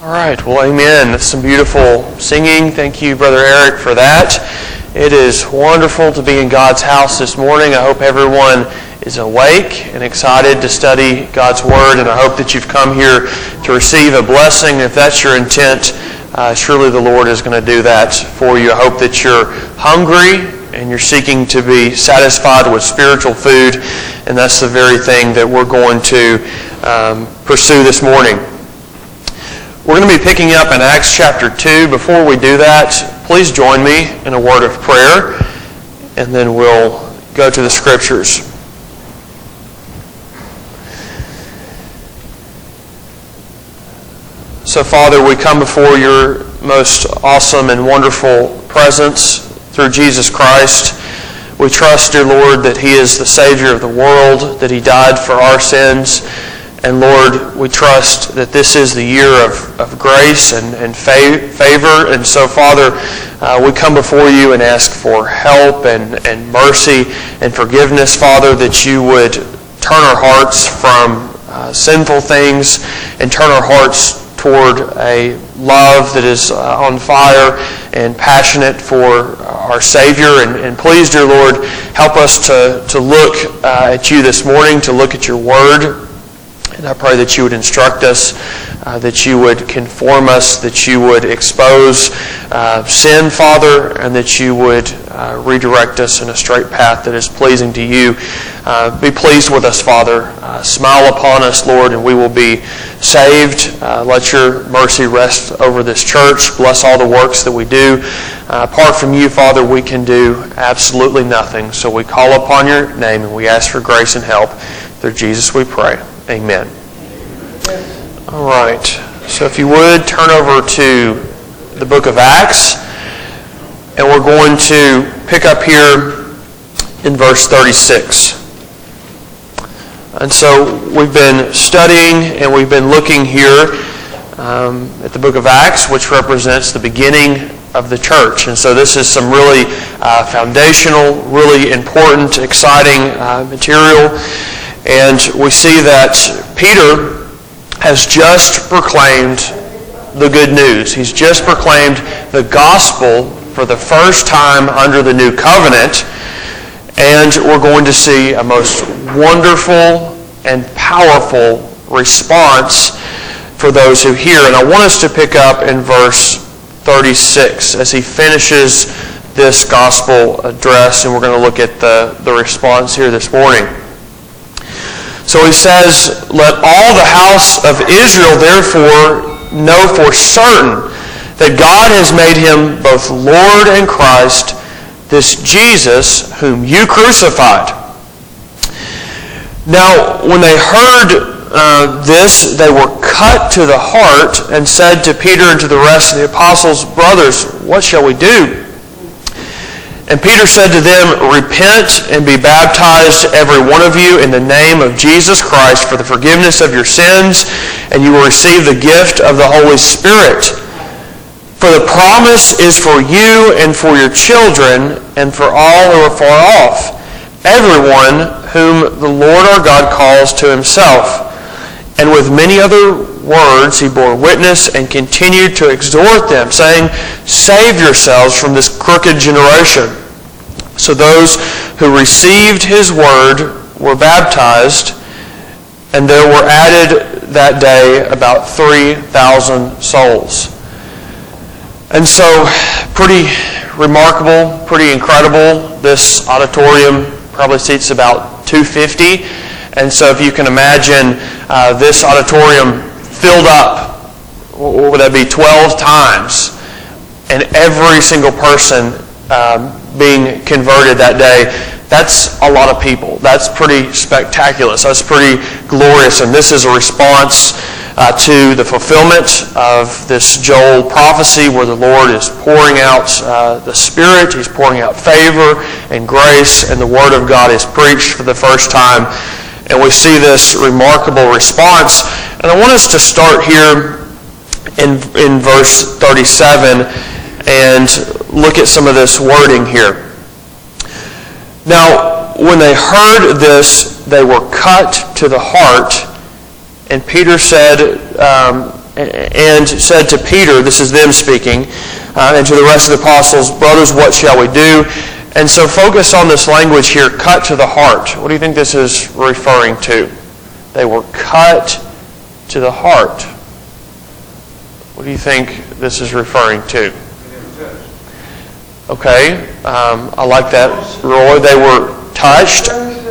All right, well, amen. That's some beautiful singing. Thank you, Brother Eric, for that. It is wonderful to be in God's house this morning. I hope everyone is awake and excited to study God's Word, and I hope that you've come here to receive a blessing. If that's your intent, surely the Lord is going to do that for you. I hope that you're hungry and you're seeking to be satisfied with spiritual food, and that's the very thing that we're going to pursue this morning. We're going to be picking up in Acts chapter 2. Before we do that, please join me in a word of prayer, and then we'll go to the Scriptures. So, Father, we come before your most awesome and wonderful presence through Jesus Christ. We trust, dear Lord, that He is the Savior of the world, that He died for our sins. And Lord, we trust that this is the year of grace and favor. And so, Father, we come before you and ask for help and mercy and forgiveness, Father, that you would turn our hearts from sinful things and turn our hearts toward a love that is on fire and passionate for our Savior. And please, dear Lord, help us to look at you this morning, to look at your Word. And I pray that you would instruct us, that you would conform us, that you would expose sin, Father, and that you would redirect us in a straight path that is pleasing to you. Be pleased with us, Father. Smile upon us, Lord, and we will be saved. Let your mercy rest over this church. Bless all the works that we do. Apart from you, Father, we can do absolutely nothing. So we call upon your name and we ask for grace and help. Through Jesus we pray. Amen. All right. So if you would, turn over to the book of Acts. And we're going to pick up here in verse 36. And so we've been studying and we've been looking here at the book of Acts, which represents the beginning of the church. And so this is some really foundational, really important, exciting material. And we see that Peter has just proclaimed the good news. He's just proclaimed the gospel for the first time under the new covenant. And we're going to see a most wonderful and powerful response for those who hear. And I want us to pick up in verse 36 as he finishes this gospel address. And we're going to look at the response here this morning. So he says, "Let all the house of Israel therefore know for certain that God has made him both Lord and Christ, this Jesus whom you crucified." Now, when they heard this, they were cut to the heart and said to Peter and to the rest of the apostles, "Brothers, what shall we do?" And Peter said to them, "Repent and be baptized, every one of you, in the name of Jesus Christ for the forgiveness of your sins, and you will receive the gift of the Holy Spirit. For the promise is for you and for your children and for all who are far off, everyone whom the Lord our God calls to himself." And with many other words he bore witness and continued to exhort them, saying, "Save yourselves from this crooked generation." So those who received his word were baptized, and there were added that day about 3,000 souls. And so, pretty remarkable, pretty incredible. This auditorium probably seats about 250. And so if you can imagine this auditorium filled up, what would that be, 12 times, and every single person being converted that day, that's a lot of people. That's pretty spectacular. So that's pretty glorious. And this is a response to the fulfillment of this Joel prophecy where the Lord is pouring out the Spirit. He's pouring out favor and grace, and the Word of God is preached for the first time. And we see this remarkable response. And I want us to start here in verse 37 and look at some of this wording here. Now, when they heard this, they were cut to the heart. And Peter said, and said to Peter, this is them speaking, and to the rest of the apostles, brothers, what shall we do? And so focus on this language here, cut to the heart. What do you think this is referring to? They were cut to the heart. What do you think this is referring to? Okay, I like that, Roy. They were touched.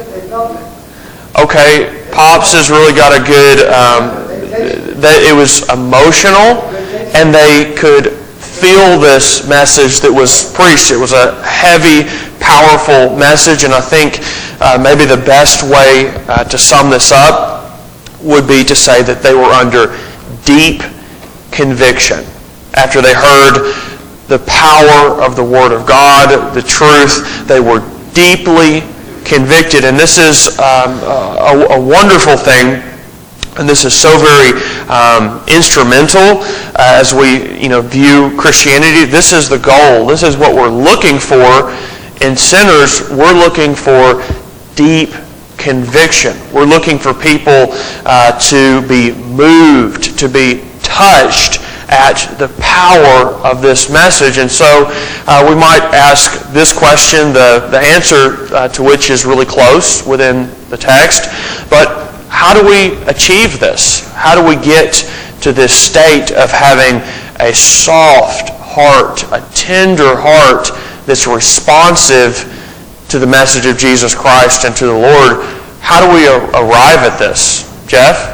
Okay, Pops has really got a good, that it was emotional, and they could feel this message that was preached. It was a heavy, powerful message, and I think maybe the best way to sum this up would be to say that they were under deep conviction. After they heard the power of the Word of God, the truth, they were deeply convicted. And this is a wonderful thing, and this is so very instrumental as we view Christianity. This is the goal. This is what we're looking for in sinners. We're looking for deep conviction. We're looking for people to be moved, to be touched at the power of this message. And so we might ask this question, the answer to which is really close within the text, but how do we achieve this? How do we get to this state of having a soft heart, a tender heart that's responsive to the message of Jesus Christ and to the Lord? How do we arrive at this? Jeff?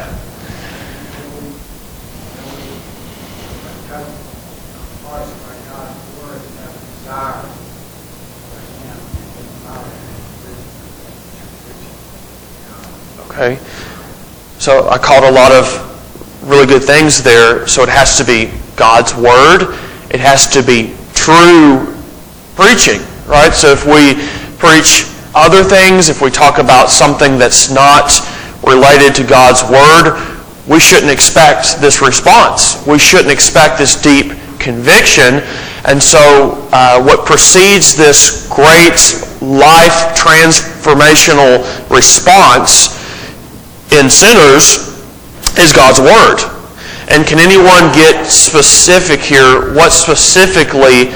Okay. So I caught a lot of really good things there. So it has to be God's Word. It has to be true preaching, right? So if we preach other things, if we talk about something that's not related to God's Word, we shouldn't expect this response. We shouldn't expect this deep conviction. And so what precedes this great life transformational response in sinners is God's Word. And can anyone get specific here? What specifically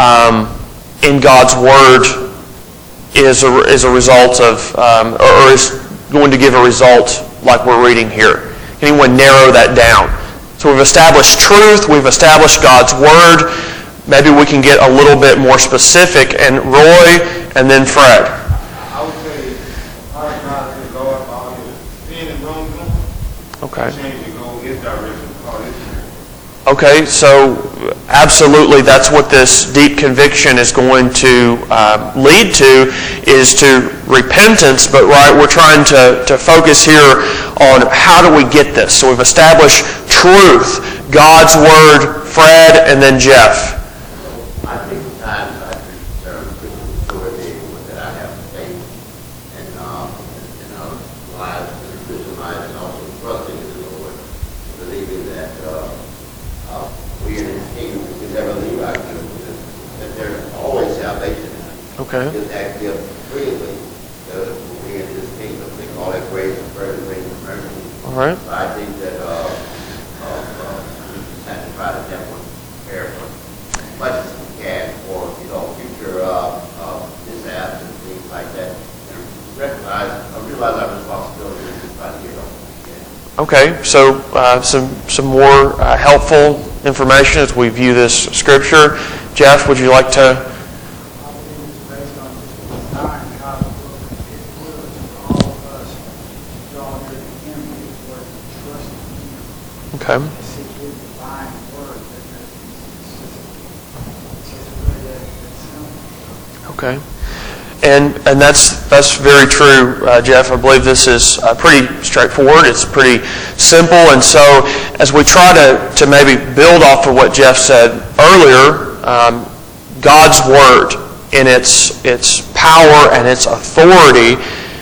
in God's Word is a result of, or is going to give a result like we're reading here? Can anyone narrow that down? So we've established truth, we've established God's Word. Maybe we can get a little bit more specific. And Roy, and then Fred. I would say, our God is Lord, all your sin and wrongdoing. Okay. Change and go His direction, call His spirit. Okay, so absolutely that's what this deep conviction is going to lead to, is to repentance. But right, we're trying to focus here on how do we get this. So we've established truth, God's Word, Fred, and then Jeff. I think the times I preach sermons that I have faith and lives, and Christian lives, and also trusting in the Lord, believing that we in His kingdom can never leave our kingdom, that there's always salvation in us. Okay. Just actually a freely we in His kingdom. They call it grace and mercy, grace and mercy. All right. So I think that we just have to try to definitely prepare for as much as we can for future disasters and things like that, and realize our responsibility and just try to get on. Okay, so some more helpful information as we view this scripture. Jeff, would you like to? Okay. Okay. And that's very true, Jeff. I believe this is pretty straightforward. It's pretty simple. And so as we try to maybe build off of what Jeff said earlier, God's Word in its power and its authority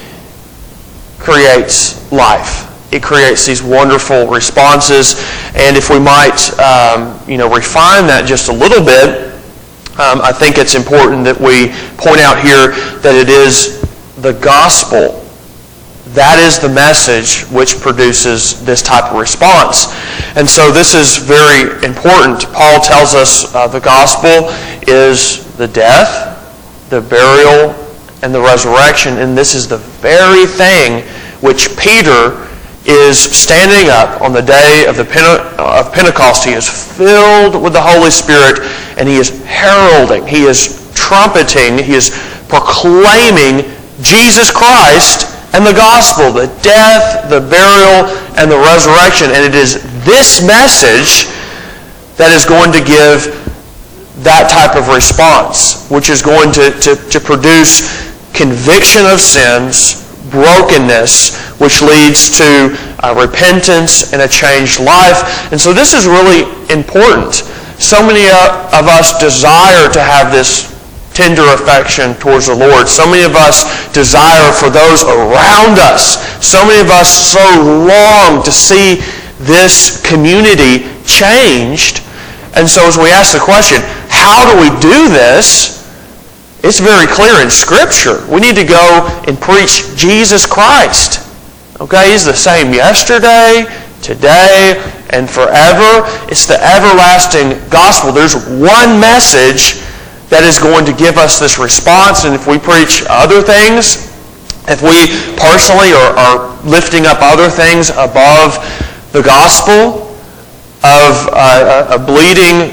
creates life. It creates these wonderful responses. And if we might refine that just a little bit, I think it's important that we point out here that it is the gospel that is the message which produces this type of response. And so this is very important. Paul tells us the gospel is the death, the burial, and the resurrection. And this is the very thing which Peter is standing up on the day of Pentecost. He is filled with the Holy Spirit, and he is heralding, he is trumpeting, he is proclaiming Jesus Christ and the gospel, the death, the burial, and the resurrection. And it is this message that is going to give that type of response, which is going to produce conviction of sins, brokenness, which leads to repentance and a changed life. And so this is really important. So many of us desire to have this tender affection towards the Lord. So many of us desire for those around us. So many of us so long to see this community changed. And so as we ask the question, how do we do this? It's very clear in Scripture. We need to go and preach Jesus Christ. Okay? He's the same yesterday, today, and forever. It's the everlasting gospel. There's one message that is going to give us this response. And if we preach other things, if we personally are lifting up other things above the gospel of a bleeding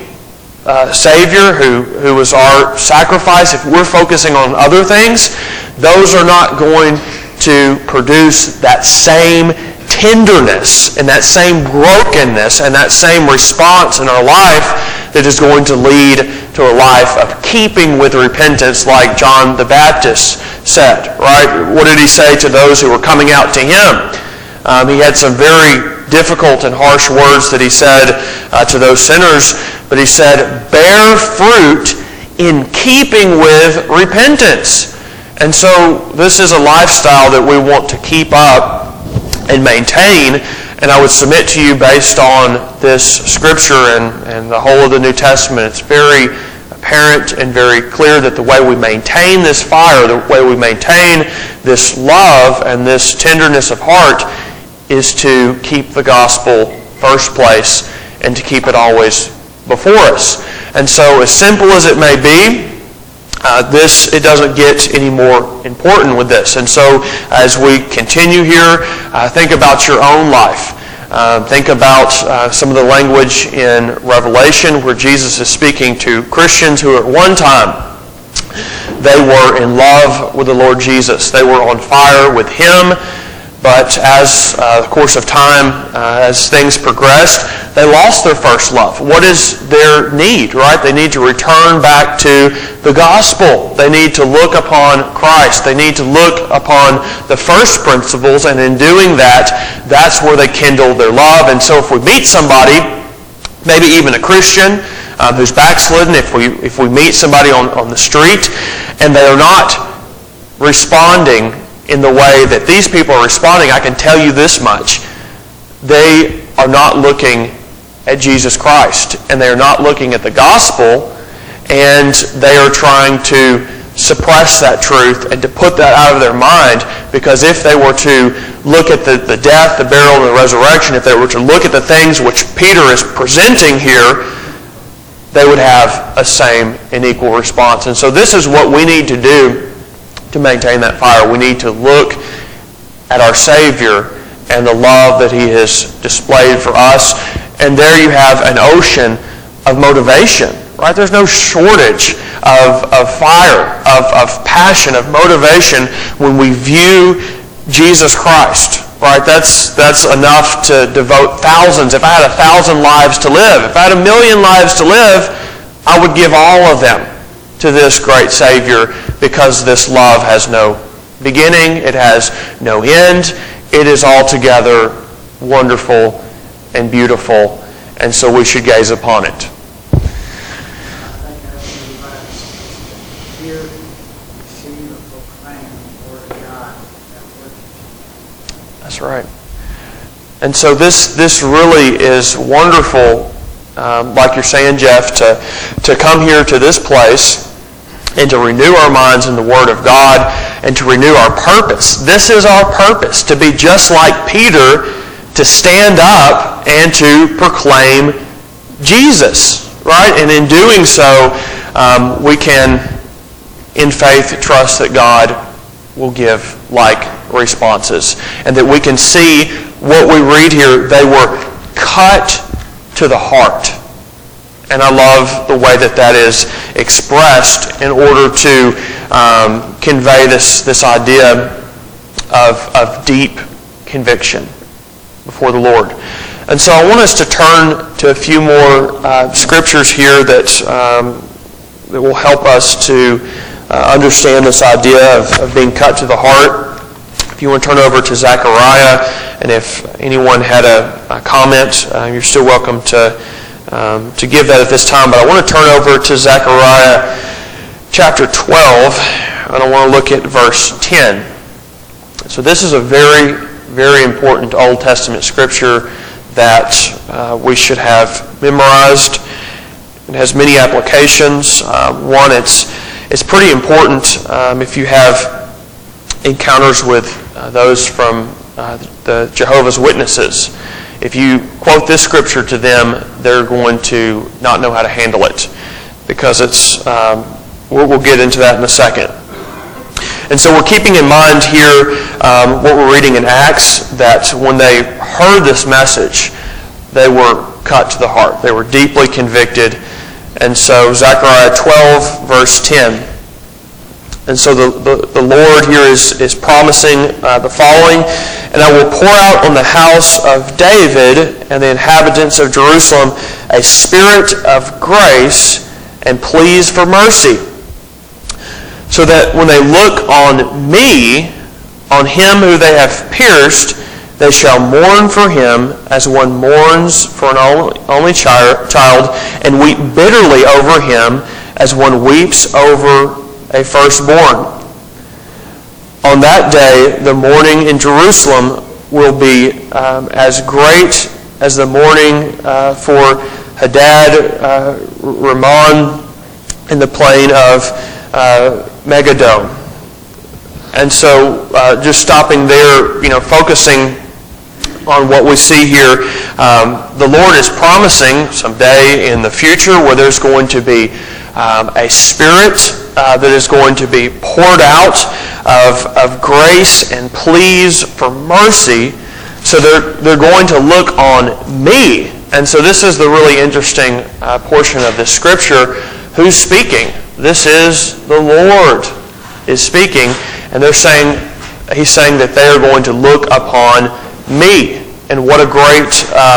Savior who was our sacrifice, if we're focusing on other things, those are not going to produce that same tenderness and that same brokenness and that same response in our life that is going to lead to a life of keeping with repentance, like John the Baptist said, right? What did he say to those who were coming out to him? He had some very difficult and harsh words that he said to those sinners, but he said, bear fruit in keeping with repentance. And so this is a lifestyle that we want to keep up and maintain. And I would submit to you, based on this Scripture and the whole of the New Testament, it's very apparent and very clear that the way we maintain this fire, the way we maintain this love and this tenderness of heart is to keep the gospel first place and to keep it always before us. And so as simple as it may be, it doesn't get any more important with this. And so as we continue here, think about your own life. Think about some of the language in Revelation where Jesus is speaking to Christians who at one time they were in love with the Lord Jesus. They were on fire with Him. But as the course of time, as things progressed, they lost their first love. What is their need, right? They need to return back to the gospel. They need to look upon Christ. They need to look upon the first principles, and in doing that, that's where they kindle their love. And so if we meet somebody, maybe even a Christian who's backslidden, if we meet somebody on the street and they are not responding in the way that these people are responding, I can tell you this much. They are not looking at Jesus Christ, and they are not looking at the gospel, and they are trying to suppress that truth and to put that out of their mind, because if they were to look at the death, the burial, and the resurrection, if they were to look at the things which Peter is presenting here, they would have a same and equal response. And so this is what we need to do to maintain that fire. We need to look at our Savior and the love that He has displayed for us. And there you have an ocean of motivation, right? There's no shortage of fire, of passion, of motivation when we view Jesus Christ, right? That's enough to devote thousands. If I had 1,000 lives to live, if I had 1 million lives to live, I would give all of them to this great Savior, because this love has no beginning, it has no end, it is altogether wonderful and beautiful, and so we should gaze upon it. I think everybody hear, receive, and proclaim the Word of God. That's right. And so this really is wonderful, like you're saying, Jeff, to come here to this place and to renew our minds in the Word of God, and to renew our purpose. This is our purpose, to be just like Peter, to stand up and to proclaim Jesus, right? And in doing so, we can, in faith, trust that God will give like responses, and that we can see what we read here. They were cut to the heart. And I love the way that is expressed in order to convey this idea of deep conviction before the Lord. And so I want us to turn to a few more scriptures here that will help us to understand this idea of being cut to the heart. If you want to turn over to Zechariah, and if anyone had a comment, you're still welcome to give that at this time. But I want to turn over to Zechariah chapter 12, and I want to look at verse 10. So this is a very, very important Old Testament scripture that we should have memorized. It has many applications. One, it's pretty important if you have encounters with those from the Jehovah's Witnesses. If you quote this scripture to them, they're going to not know how to handle it, because it's. We'll get into that in a second. And so we're keeping in mind here what we're reading in Acts, that when they heard this message, they were cut to the heart. They were deeply convicted. And so Zechariah 12, verse 10. And so the Lord here is promising the following: "And I will pour out on the house of David and the inhabitants of Jerusalem a spirit of grace and pleas for mercy, so that when they look on me, on him who they have pierced, they shall mourn for him as one mourns for an only child, and weep bitterly over him as one weeps over a firstborn. On that day, the mourning in Jerusalem will be as great as the mourning for Hadad Ramon in the plain of Megiddo." And so just stopping there, focusing on what we see here, the Lord is promising someday in the future where there's going to be a spirit that is going to be poured out of grace and pleas for mercy. So they're going to look on me. And so this is the really interesting portion of this scripture. Who's speaking? This is the Lord is speaking, and he's saying that they are going to look upon me. And what a great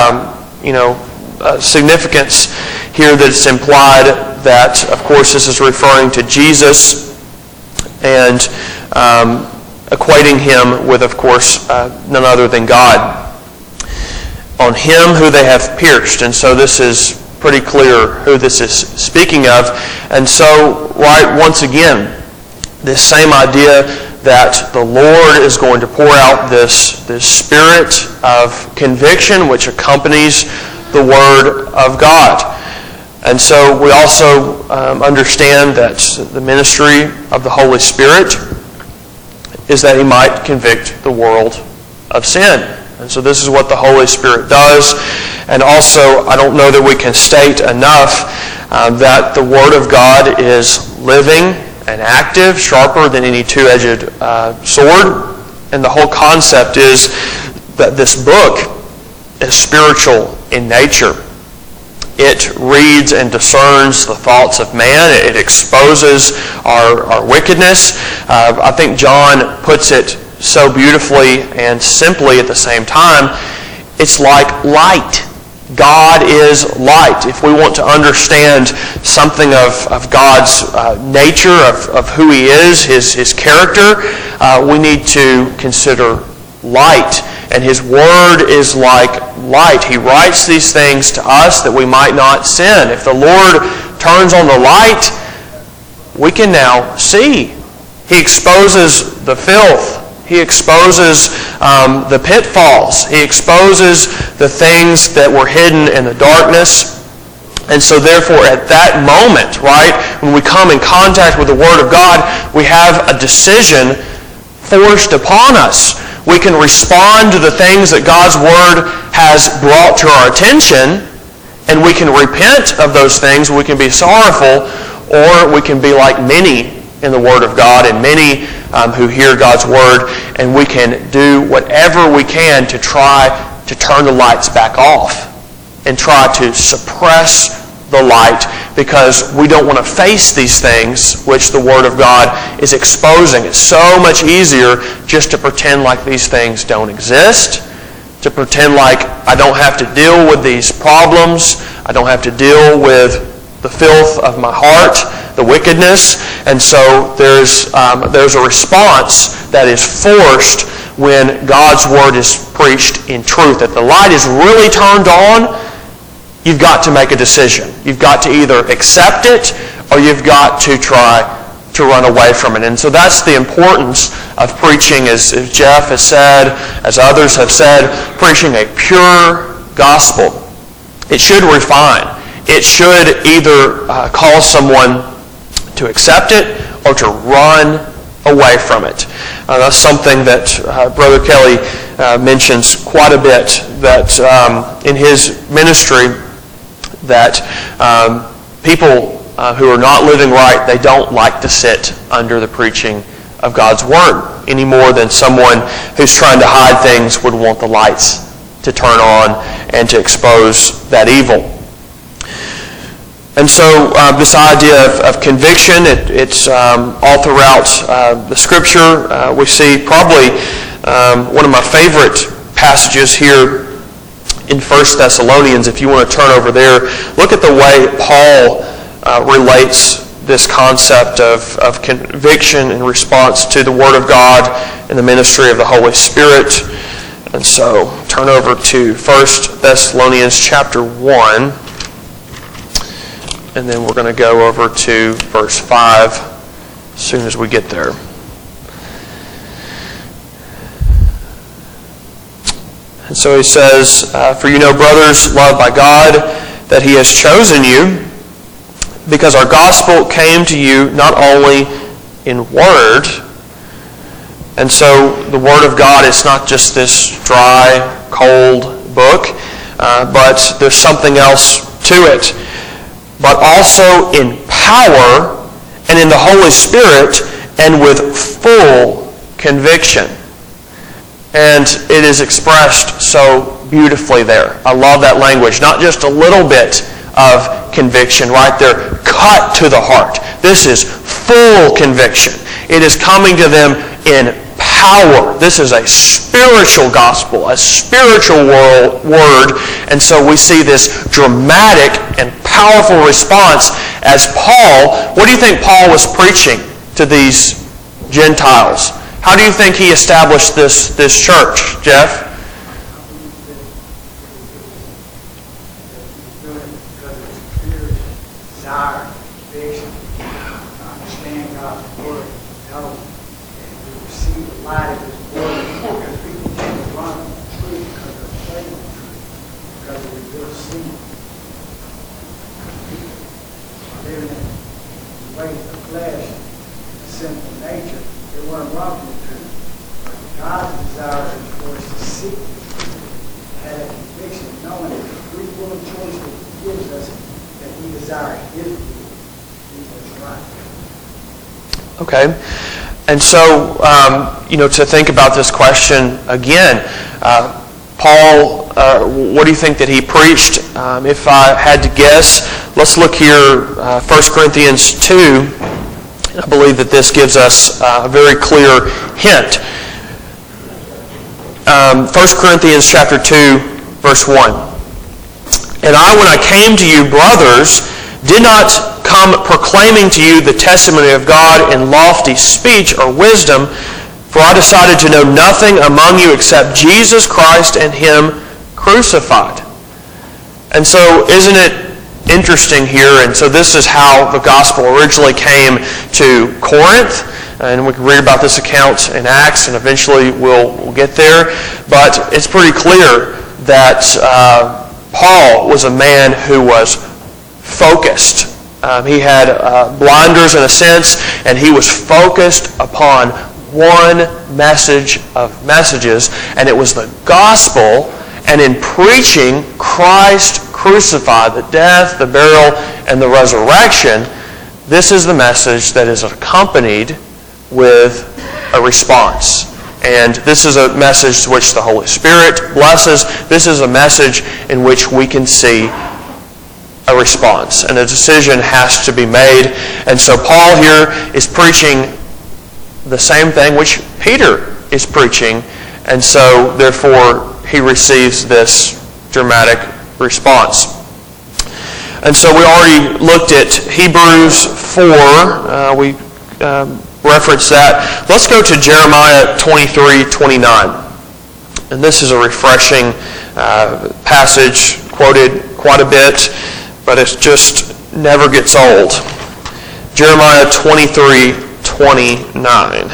significance here that it's implied that, of course, this is referring to Jesus and equating him with, of course, none other than God. On him who they have pierced. And so this is pretty clear who this is speaking of. And so, right, once again, this same idea that the Lord is going to pour out this spirit of conviction which accompanies the Word of God. And so we also understand that the ministry of the Holy Spirit is that he might convict the world of sin. And so this is what the Holy Spirit does. And also, I don't know that we can state enough that the Word of God is living and active, sharper than any two-edged sword. And the whole concept is that this book is spiritual in nature. It reads and discerns the thoughts of man. It exposes our wickedness. I think John puts it so beautifully and simply at the same time. It's like light. God is light. If we want to understand something of God's nature, of who he is, his character, we need to consider light. And his word is like light. He writes these things to us that we might not sin. If the Lord turns on the light, we can now see. He exposes the filth. He exposes the pitfalls. He exposes the things that were hidden in the darkness. And so therefore, at that moment, right, when we come in contact with the Word of God, we have a decision forced upon us. We can respond to the things that God's Word has brought to our attention, and we can repent of those things. We can be sorrowful, or we can be like many in the Word of God and many who hear God's Word, and we can do whatever we can to try to turn the lights back off and try to suppress the light, because we don't want to face these things which the Word of God is exposing. It's so much easier just to pretend like these things don't exist, to pretend like I don't have to deal with these problems, I don't have to deal with the filth of my heart, the wickedness. And so there's a response that is forced when God's Word is preached in truth. If the light is really turned on, you've got to make a decision. You've got to either accept it, or you've got to try to run away from it. And so that's the importance of preaching, as Jeff has said, as others have said, preaching a pure gospel. It should refine. It should either cause someone to accept it or to run away from it. That's something that Brother Kelly mentions quite a bit, that in his ministry, that people who are not living right, they don't like to sit under the preaching of God's Word any more than someone who's trying to hide things would want the lights to turn on and to expose that evil. And so this idea of conviction, it's all throughout the Scripture. We see probably one of my favorite passages here in 1 Thessalonians. If you want to turn over there, look at the way Paul relates this concept of conviction in response to the Word of God and the ministry of the Holy Spirit. And so turn over to 1 Thessalonians chapter 1, and then we're going to go over to verse 5 as soon as we get there. And so he says, "For you know, brothers, loved by God, that He has chosen you, because our gospel came to you not only in word." And so the Word of God is not just this dry, cold book, but there's something else to it. "But also in power and in the Holy Spirit and with full conviction." And it is expressed so beautifully there. I love that language. Not just a little bit of conviction right there, cut to the heart. This is full conviction. It is coming to them in power. This is a spiritual gospel, a spiritual word. And so we see this dramatic and powerful response as Paul, what do you think Paul was preaching to these Gentiles? How do you think he established this church, Jeff? Okay, and so, to think about this question again, Paul, what do you think that he preached? If I had to guess, let's look here, 1 Corinthians 2. I believe that this gives us a very clear hint. 1 Corinthians chapter 2, verse 1. "And I, when I came to you, brothers, did not come proclaiming to you the testimony of God in lofty speech or wisdom, for I decided to know nothing among you except Jesus Christ and Him crucified." And so isn't it interesting here? And so this is how the gospel originally came to Corinth. And we can read about this account in Acts, and eventually we'll get there. But it's pretty clear that Paul was a man who was focused. He had blinders in a sense, and he was focused upon one message of messages, and it was the gospel. And in preaching Christ crucified, the death, the burial, and the resurrection, this is the message that is accompanied with a response. And this is a message which the Holy Spirit blesses. This is a message in which we can see a response. And a decision has to be made. And so Paul here is preaching the same thing which Peter is preaching. And so, therefore, he receives this dramatic response. And so we already looked at Hebrews 4. We referenced that. Let's go to Jeremiah 23:29. And this is a refreshing passage, quoted quite a bit, but it just never gets old. Jeremiah 23:29.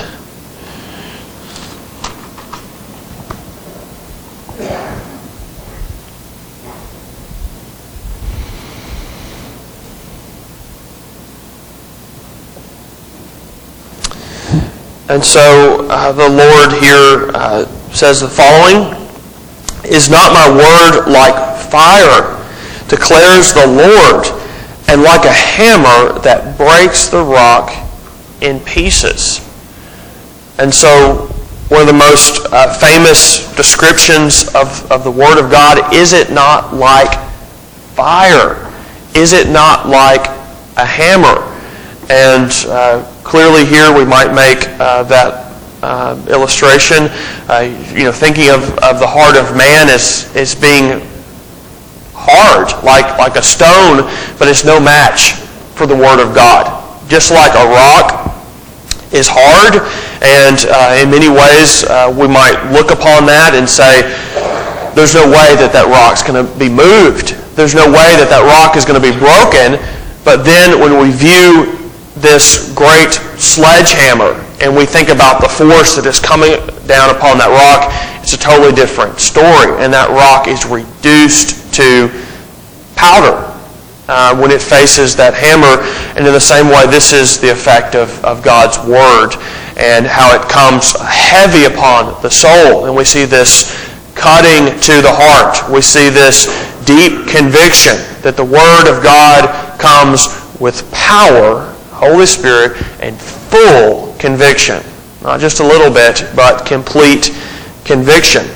And so the Lord here says the following, "Is not my word like fire, declares the Lord, and like a hammer that breaks the rock in pieces?" And so one of the most famous descriptions of the Word of God, is it not like fire? Is it not like a hammer? And clearly here we might make that illustration, thinking of the heart of man as being hard, like a stone, but it's no match for the Word of God. Just like a rock is hard, and in many ways we might look upon that and say, there's no way that rock's going to be moved. There's no way that rock is going to be broken. But then when we view this great sledgehammer and we think about the force that is coming down upon that rock, it's a totally different story. And that rock is reduced to powder when it faces that hammer. And in the same way, this is the effect of God's Word and how it comes heavy upon the soul. And we see this cutting to the heart. We see this deep conviction that the Word of God comes with power, Holy Spirit, and full conviction. Not just a little bit, but complete conviction.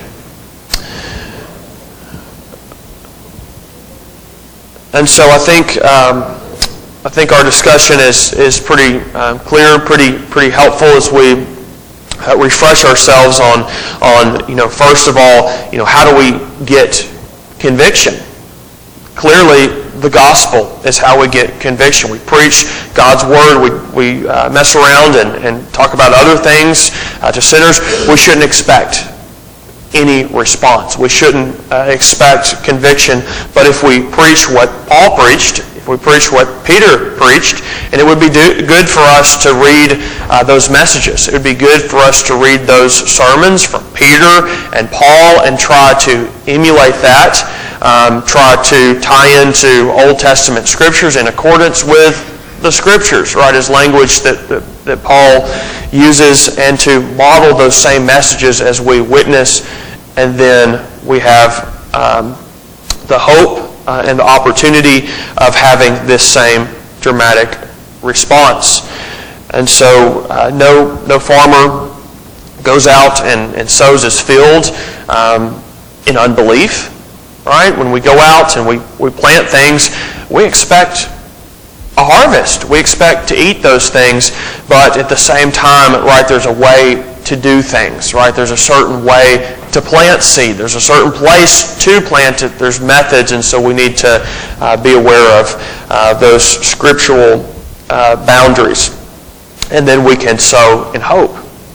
And so I think our discussion is pretty clear, pretty helpful as we refresh ourselves on first of all, how do we get conviction? Clearly, the gospel is how we get conviction. We preach God's Word. We mess around and talk about other things to sinners. We shouldn't expect any response. We shouldn't expect conviction. But if we preach what Paul preached, if we preach what Peter preached, and it would be good for us to read those messages. It would be good for us to read those sermons from Peter and Paul and try to emulate that. Try to tie into Old Testament Scriptures in accordance with the Scriptures, right, as language that Paul uses, and to model those same messages as we witness, and then we have the hope and the opportunity of having this same dramatic response. And so no farmer goes out and sows his field in unbelief. Right? When we go out and we plant things, we expect a harvest. We expect to eat those things, but at the same time, right, there's a way to do things, right? There's a certain way to plant seed. There's a certain place to plant it. There's methods, and so we need to be aware of those scriptural boundaries. And then we can sow in hope.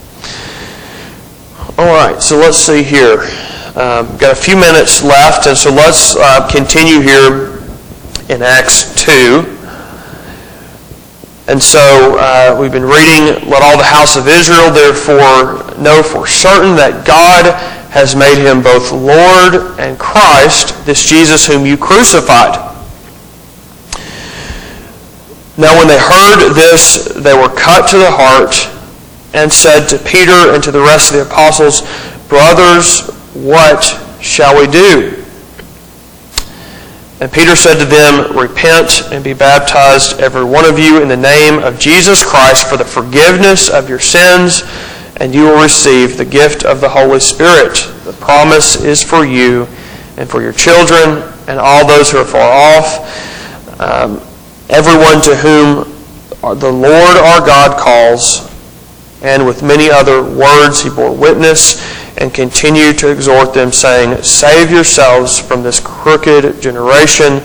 All right, so let's see here. Got a few minutes left, and so let's continue here in Acts 2. And so we've been reading, "Let all the house of Israel therefore know for certain that God has made him both Lord and Christ, this Jesus whom you crucified. Now when they heard this, they were cut to the heart, and said to Peter and to the rest of the apostles, "Brothers, what shall we do?" And Peter said to them, "Repent and be baptized, every one of you, in the name of Jesus Christ for the forgiveness of your sins, and you will receive the gift of the Holy Spirit. The promise is for you and for your children and all those who are far off, everyone to whom the Lord our God calls." And with many other words he bore witness and continued to exhort them, saying, "Save yourselves from this crooked generation."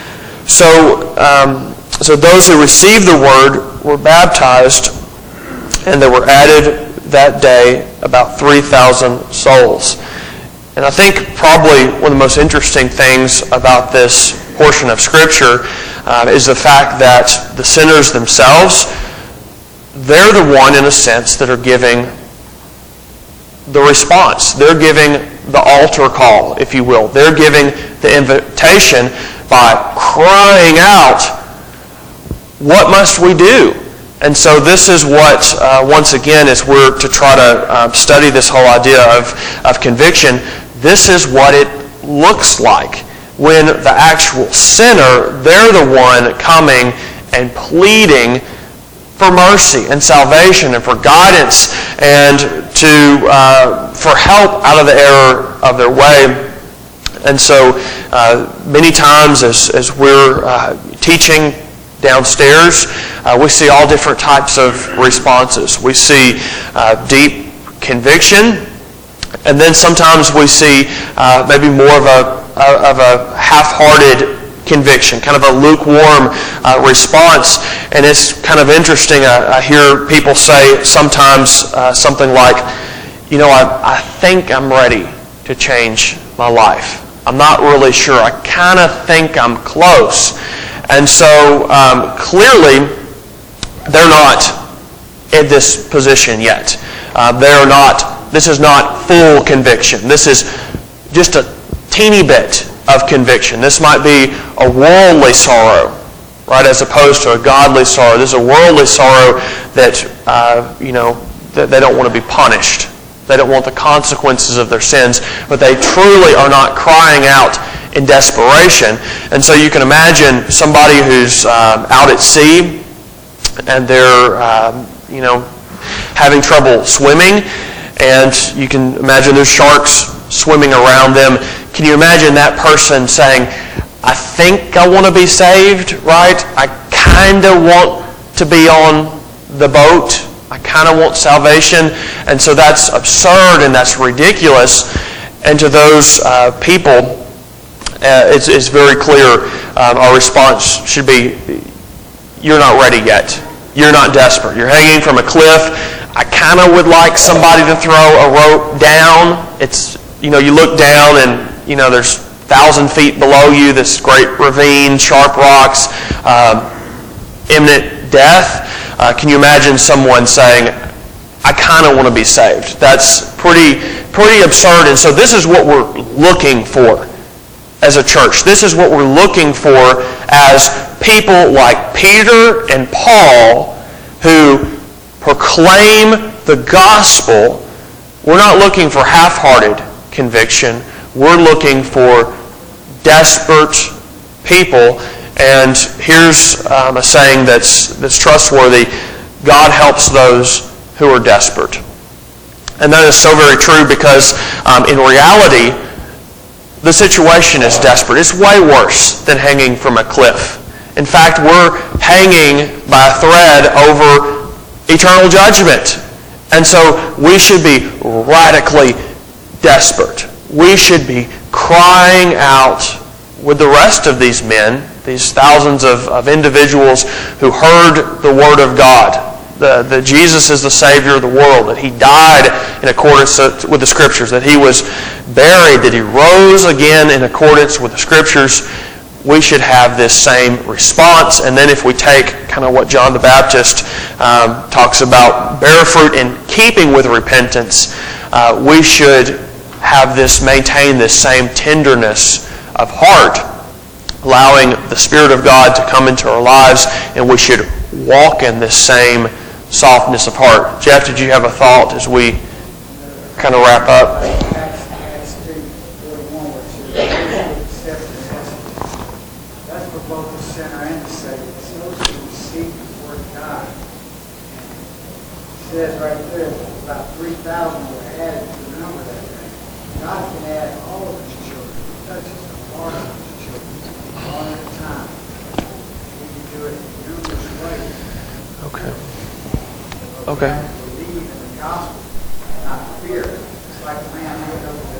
So those who received the word were baptized, and there were added that day about 3,000 souls. And I think probably one of the most interesting things about this portion of Scripture is the fact that the sinners themselves, they're the one, in a sense, that are giving the response. They're giving the altar call, if you will. They're giving the invitation by crying out, "What must we do?" And so this is what, once again, as we're to try to study this whole idea of conviction, this is what it looks like when the actual sinner, they're the one coming and pleading for mercy and salvation and for guidance and for help out of the error of their way. And so many times as we're teaching downstairs, we see all different types of responses. We see deep conviction, and then sometimes we see maybe more of a half-hearted conviction, kind of a lukewarm response. And it's kind of interesting. I hear people say sometimes something like, I think I'm ready to change my life. I'm not really sure. I kind of think I'm close. And so clearly they're not in this position yet. This is not full conviction. This is just a teeny bit of conviction. This might be a worldly sorrow, right, as opposed to a godly sorrow. This is a worldly sorrow that, that they don't want to be punished. They don't want the consequences of their sins, but they truly are not crying out in desperation. And so you can imagine somebody who's out at sea and they're, having trouble swimming, and you can imagine there's sharks swimming around them. Can you imagine that person saying, "I think I want to be saved, right? I kind of want to be on the boat. I kind of want salvation." And so that's absurd and that's ridiculous. And to those people, it's very clear our response should be, "You're not ready yet. You're not desperate. You're hanging from a cliff. I kind of would like somebody to throw a rope down." It's, you look down and, there's 1,000 feet below you, this great ravine, sharp rocks, imminent death. Can you imagine someone saying, "I kind of want to be saved"? That's pretty absurd. And so this is what we're looking for as a church. This is what we're looking for as people like Peter and Paul who proclaim the gospel. We're not looking for half-hearted conviction. We're looking for desperate people. And here's a saying that's trustworthy: God helps those who are desperate. And that is so very true because in reality, the situation is desperate. It's way worse than hanging from a cliff. In fact, we're hanging by a thread over eternal judgment. And so we should be radically desperate. We should be crying out with the rest of these men, these thousands of individuals who heard the Word of God, that Jesus is the Savior of the world, that He died in accordance with the Scriptures, that He was buried, that He rose again in accordance with the Scriptures. We should have this same response. And then if we take kind of what John the Baptist talks about, bear fruit in keeping with repentance, we should maintain this same tenderness of heart. allowing the Spirit of God to come into our lives, and we should walk in this same softness of heart. Jeff, did you have a thought as we kind of wrap up? Acts 2:41, which is that's for both the sinner and the saved. So should we seek the Word of God. It says right there, about 3,000 were added to the number that day. God can add all of His children. He touches the heart of His children all at a time. He can do it in numerous ways. Okay. But Okay. we have to believe in the gospel, not fear. It's like a man who goes to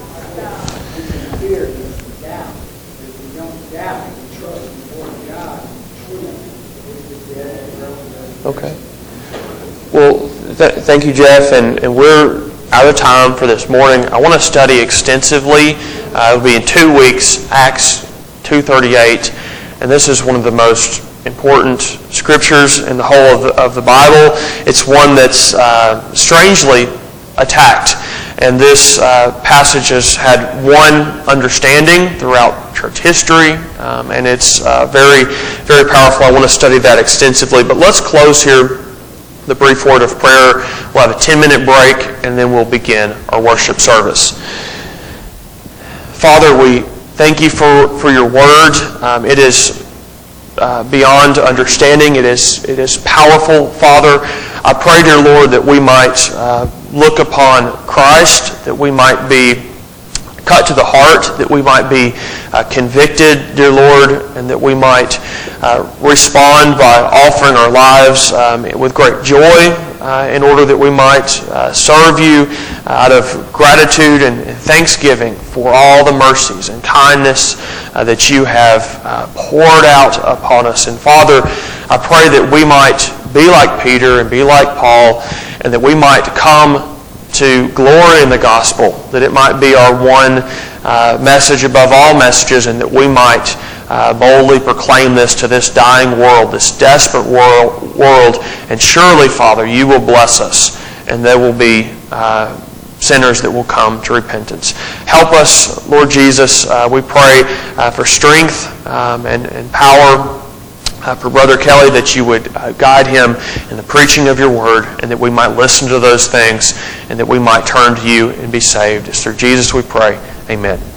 we can fear, we can doubt. If we don't doubt, we trust in the Word of God, truth is the dead and resurrection. Okay. Well, thank you, Jeff, and we're out of time for this morning. I want to study extensively. It'll be in 2 weeks, Acts 2:38, and this is one of the most important scriptures in the whole of the Bible. It's one that's strangely attacked, and this passage has had one understanding throughout church history, and it's very, very powerful. I want to study that extensively, but let's close here the brief word of prayer. We'll have a 10-minute break, and then we'll begin our worship service. Father, we thank you for your word. It is beyond understanding. It is powerful, Father. I pray, dear Lord, that we might look upon Christ, that we might be cut to the heart, that we might be convicted, dear Lord, and that we might respond by offering our lives with great joy in order that we might serve you out of gratitude and thanksgiving for all the mercies and kindness that you have poured out upon us. And Father, I pray that we might be like Peter and be like Paul, and that we might come to glory in the gospel, that it might be our one message above all messages, and that we might boldly proclaim this to this dying world, this desperate world. And surely, Father, you will bless us, and there will be sinners that will come to repentance. Help us, Lord Jesus. We pray for strength and power for Brother Kelly, that you would guide him in the preaching of your word, and that we might listen to those things, and that we might turn to you and be saved. It's through Jesus we pray. Amen.